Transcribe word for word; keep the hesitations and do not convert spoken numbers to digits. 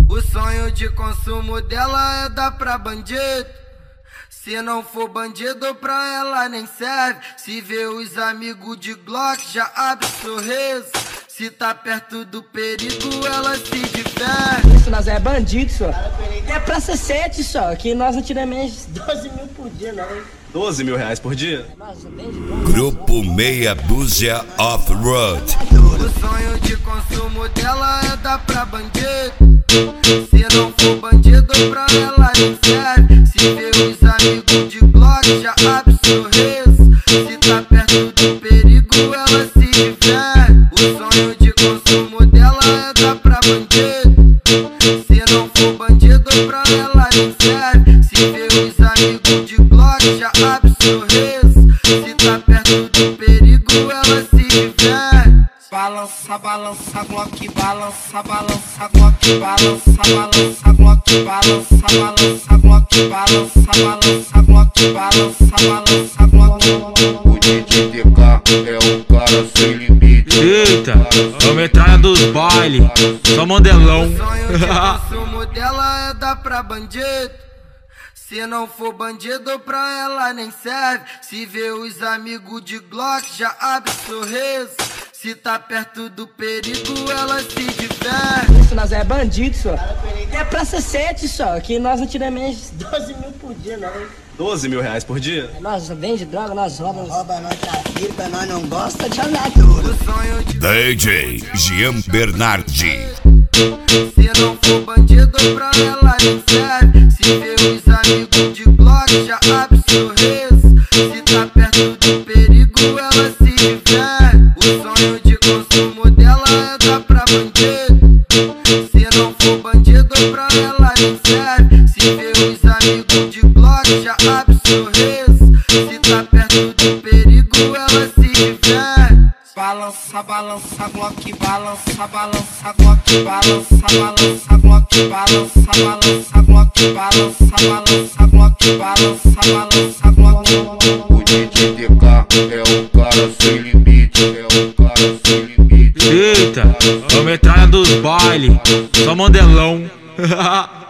O sonho de consumo dela é dar pra bandido. Se não for bandido pra ela nem serve. Se vê os amigos de Glock já abre sorriso. Se tá perto do perigo ela se diverte. Isso nós é bandido só. É praça sete só, que nós não tiramos menos doze mil por dia não. doze mil reais por dia? Grupo Meia Dúzia Off-Road. O sonho de consumo dela é dar pra bandido. Se não for bandido pra ela nem serve. Se vê os amigos de Glock já abre sorriso. Se tá perto do perigo ela se diverte. O sonho de consumo dela é dar pra bandido. Se não for bandido pra ela nem serve. Se vê os amigos de Glock já abre sorriso. Se tá perto do perigo ela se diverte. Balança, balança, Glock, balança, balança, Glock, balança, balança, Glock, balança, balança, Glock, balança, balança, Glock, balança, balança, Glock. O D J T K é um cara sem limite. Eita, é o metralha dos baile, só modelão. O sonho de consumo dela é dar pra bandido. Se não for bandido pra ela nem serve. Se vê os amigos de Glock já abre sorriso. Se tá perto do perigo ela se diverte. Isso nós é bandido só. É praça sete só, que nós não tiramos menos doze mil por dia não. doze mil reais por dia? Nós vende droga, nós roubamos. Rouba, nós trafica, nós não gosta de andar tudo. O sonho de D J Jean Bernardi. Se não for bandido pra ela nem serve. Se vê os amigos de Glock já abre sorriso. Se tá perto do perigo ela se diverte. O sonho de consumo dela é dar pra bandido. Se não for bandido pra ela nem serve. Se vê os amigos de Glock já abre sorriso. Se tá perto do perigo ela se diverte. Balança, balança, Glock, balança, balança, Glock, balança, balança, Glock, balança, balança, Glock, balança, balança, Glock, balança, balança, Glock. O D J T K é um cara sem limite. É um cara sem limite. Eita, é o metralha dos baile, só modelão.